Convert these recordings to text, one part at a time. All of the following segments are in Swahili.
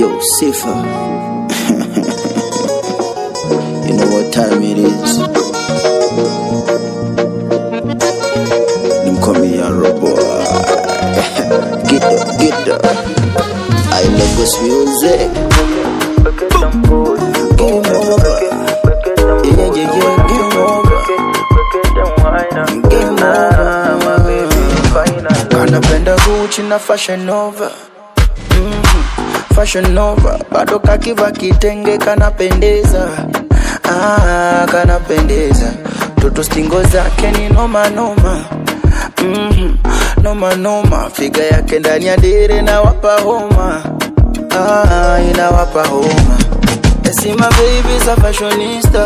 Yo, Safer. You know what time it is. Them call me a robot. Get up. I love this music. Game over. Yeah, game over. Game over. Kanapenda Gucci na Fashion Nova. Fashion Nova, bado kakiva kitenge kanapendeza. Kanapendeza. Toto stingo zake ni noma noma. Noma noma. Figa yake ndani ya dire na wapa homa. Inawapa homa. I see my baby's a fashionista.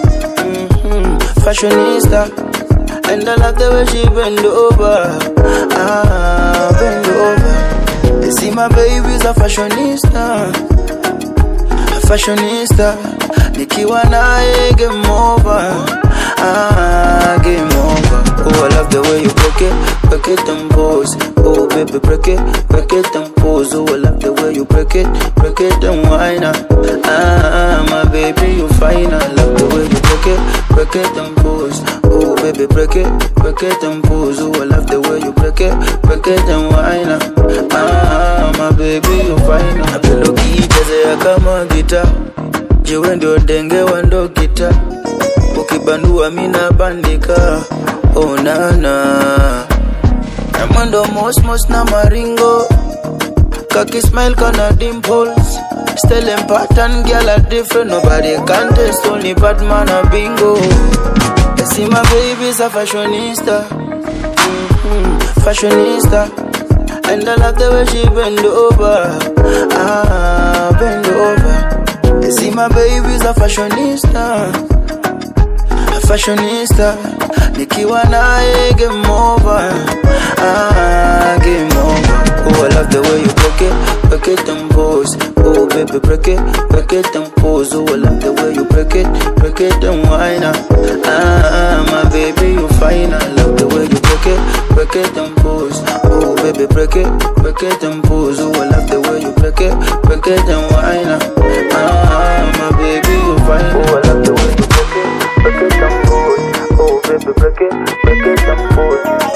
Fashionista. And I love the way she bend over. Bend over. I see my baby's a fashionista. A fashionista. Nikiwa nae game over. Game over. Oh, I love the way you break it and pose. Oh, baby, break it and pose. Oh, I love the way you break it and whine. My baby, you fine. I love the way you break it and pose. Oh, baby, break it and pose. Oh, I love the way you break it and whine. My baby, you fine. Napenda ukichezea kama gita. Jiwe ndio denge wa ndo gita. Ukibandua mina bandika. Oh nana. Na mwendo mos na maringo. Kaki smile kana dimples. Style and pattern girl are different. Nobody can test, only Batman a bingo. I see my baby's a fashionista. Fashionista. And I love the way she bend over. Bend over. I see my baby's a fashionista. A fashionista. Nikiwa nae game over. Game over. Oh, I love the way you break it and pose. Oh, baby, break it and pose. Oh, I love the way you break it and whine. My baby, you fine. I love the way you break it and pose. Oh, baby, break it and pose. Oh, I love the way you break it and whine. My baby, you fine. Oh, I love the way you break it and pose. Oh, baby, break it and pose.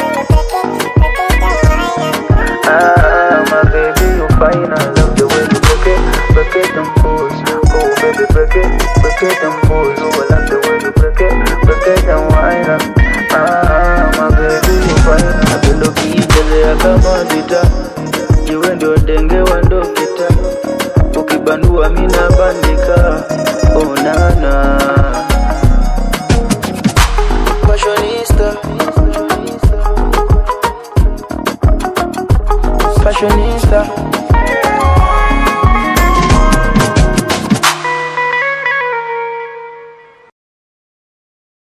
My baby, you fine. I love the way you break it and pose. Oh, baby, break it and pose. Oh, I love the way you break it and whine. My baby, you fine. Napenda ukichezea kama gita. Jiwe ndio denge wa ndo gita. Ukibandua mina bandika. Oh nana. Fashionista. Fashionista.